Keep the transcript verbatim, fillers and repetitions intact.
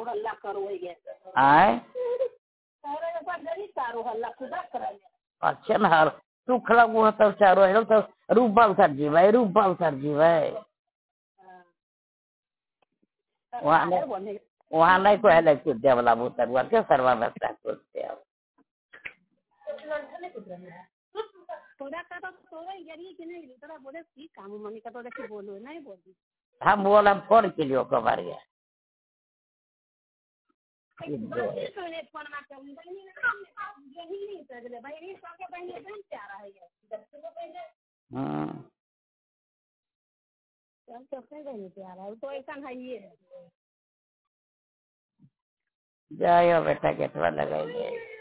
हल्ला करो ये आए सारे पर जरी सारो हल्ला खुदा करे अच्छा ना हर तू खला वो तो चारो है तो रूपा उतर जीवे रूपा उतर जीवे वहाँ नहीं वहाँ नहीं कोई है कि देवला उतर हुआ क्या सर्वा बस्ता करते हैं खुदा का तो तो यही कि नहीं तेरा बोले की काम मम्मी का तो देखी बोलो नहीं बोली हम बोला फोन के लिए को मार गया फोन में करूंगा नहीं यही नहीं कर भाई ये सबके पहले कौन प्यारा है ये हां सब सबसे नहीं प्यारा है तो ऐसा है ये जायो बेटा गेटवा लगाइए